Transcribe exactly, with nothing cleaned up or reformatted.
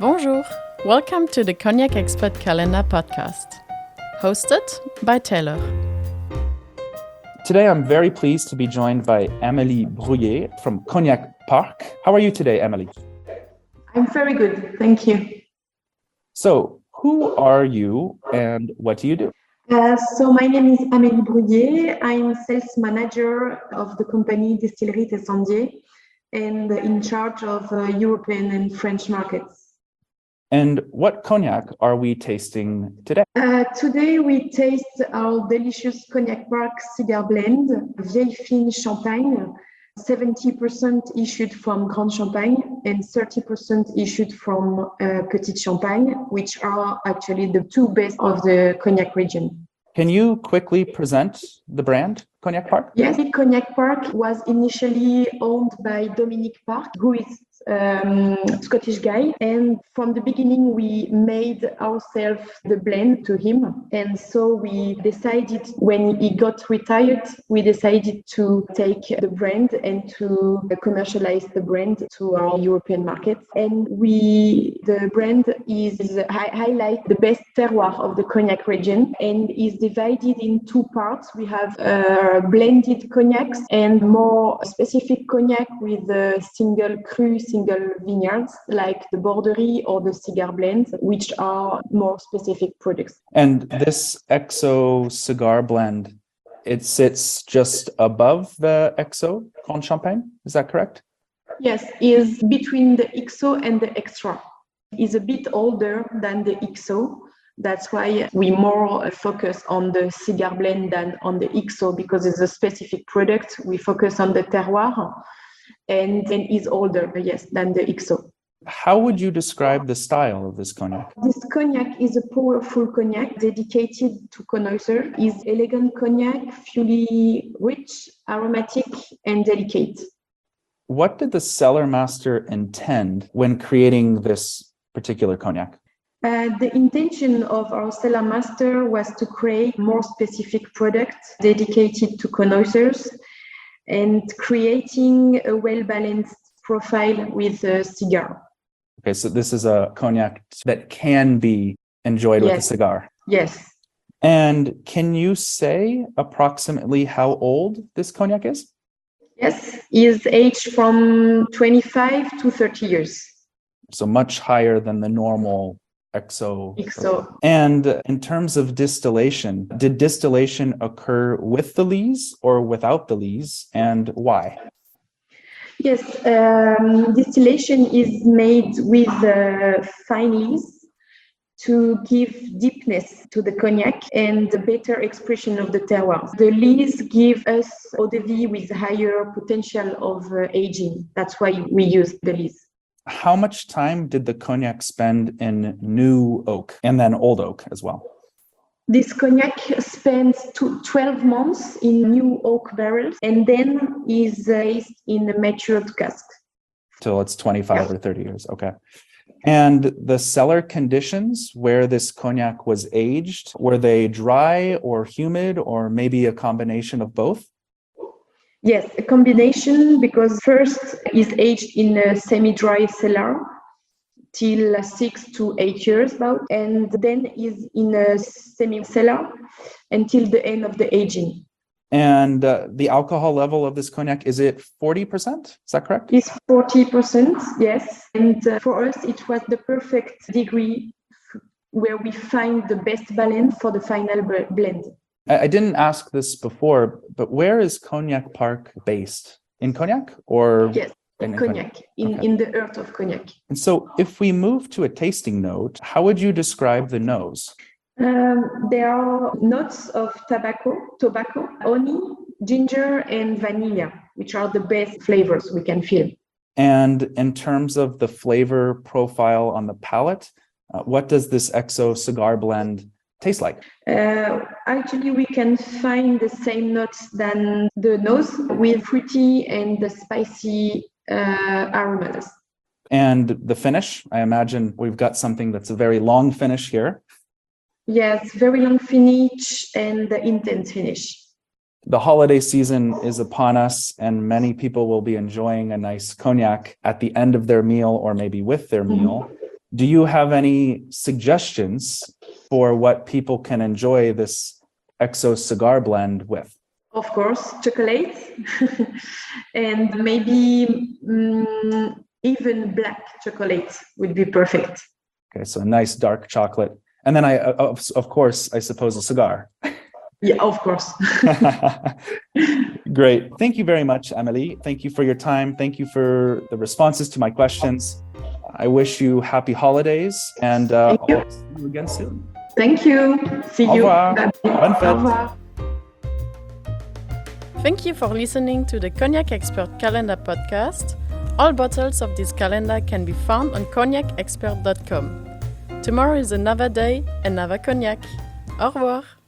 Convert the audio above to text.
Bonjour, welcome to the Cognac Expert Calendar podcast, hosted by Taylor. Today, I'm very pleased to be joined by Amélie Brouillet from Cognac Park. How are you today, Amélie? I'm very good, thank you. So, who are you and what do you do? Uh, so my name is Amélie Brouillet. I'm sales manager of the company Distillerie Tessandier and in charge of uh, European and French markets. And what cognac are we tasting today? Uh, today we taste our delicious Cognac Park cigar blend, Vieille Fine Champagne, seventy percent issued from Grand Champagne and thirty percent issued from uh, Petite Champagne, which are actually the two best of the Cognac region. Can you quickly present the brand, Cognac Park? Yes, Cognac Park was initially owned by Dominique Park, who is um, Scottish guy. And from the beginning, we made ourselves the blend to him. And so we decided, when he got retired, we decided to take the brand and to commercialize the brand to our European markets. And we, the brand is hi- highlight the best terroir of the Cognac region and is divided in two parts. We have uh, blended cognacs and more specific cognac with a single cru, single vineyards like the Borderie or the cigar blend, which are more specific products. And this X O cigar blend, it sits just above the X O Grand Champagne, is that correct? Yes, is between the X O and the Extra. Is a bit older than the X O. That's why we more focus on the cigar blend than on the X O, because it's a specific product. We focus on the terroir and then is older, yes, than the X O. How would you describe the style of this cognac? This cognac is a powerful cognac dedicated to connoisseurs. It's elegant cognac, fully rich, aromatic, and delicate. What did the cellar master intend when creating this particular cognac? Uh, the intention of our cellar master was to create more specific products dedicated to connoisseurs and creating a well-balanced profile with a cigar. Okay, so this is a cognac that can be enjoyed Yes. with a cigar. Yes. And can you say approximately how old this cognac is? Yes, is aged from twenty-five to thirty years. So much higher than the normal X O. X O. And in terms of distillation, did distillation occur with the lees or without the lees, and why? Yes, um, distillation is made with uh, fine lees to give deepness to the cognac and a better expression of the terroir. The lees give us eau de vie with higher potential of uh, aging. That's why we use the lees. How much time did the cognac spend in new oak and then old oak as well? This cognac spends two, twelve months in new oak barrels and then is aged in a matured cask. Till it's twenty-five or thirty years, okay. And the cellar conditions where this cognac was aged, were they dry or humid or maybe a combination of both? Yes, a combination, because first is aged in a semi-dry cellar till six to eight years about, and then is in a semi-cellar until the end of the aging. And uh, the alcohol level of this cognac, is it forty percent? Is that correct? It's forty percent, yes. And uh, for us, it was the perfect degree where we find the best balance for the final b- blend. I, I didn't ask this before, but where is Cognac Park based? In Cognac or? Yes, in Cognac, in, Okay. in the earth of Cognac. And so if we move to a tasting note, how would you describe the nose? Um, there are notes of tobacco, tobacco, honey, ginger, and vanilla, which are the best flavors we can feel. And in terms of the flavor profile on the palate, uh, what does this X O cigar blend taste like? Uh, actually, we can find the same notes than the nose with fruity and the spicy uh, aromas. And the finish, I imagine we've got something that's a very long finish here. Yes, very long finish and the intense finish. The holiday season is upon us, and many people will be enjoying a nice cognac at the end of their meal or maybe with their meal. do you have any suggestions for what people can enjoy this Exo cigar blend with? Of course, chocolate, and maybe um, even black chocolate would be perfect. Okay, so a nice dark chocolate. And then I, of, of course, I suppose a cigar. Yeah, of course. Great. Thank you very much, Amélie. Thank you for your time. Thank you for the responses to my questions. I wish you happy holidays, and uh, Thank you. I'll see you again soon. Thank you. See Au you. revoir. Bye. Bonne fête. Au revoir. Thank you for listening to the Cognac Expert Calendar podcast. All bottles of this calendar can be found on cognac expert dot com. Tomorrow is another day, another cognac. Au revoir.